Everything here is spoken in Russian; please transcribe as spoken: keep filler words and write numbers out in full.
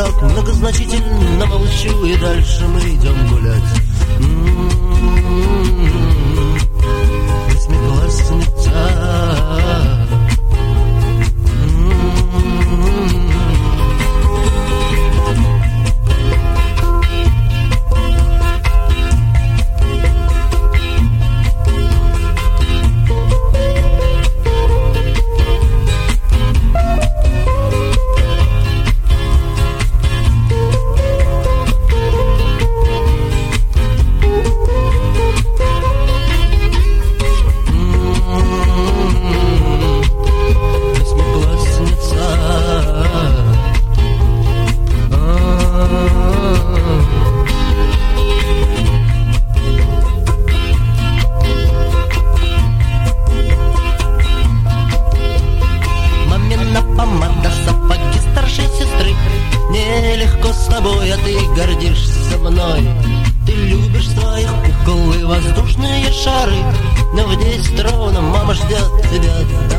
так многозначительно молчу, и дальше мы идем гулять. М-м-м, восьмиклассница. Помада, сапоги старшей сестры. Нелегко с тобой, а ты гордишься мной. Ты любишь своих кукол и воздушные шары, но в десять ровно мама ждет тебя.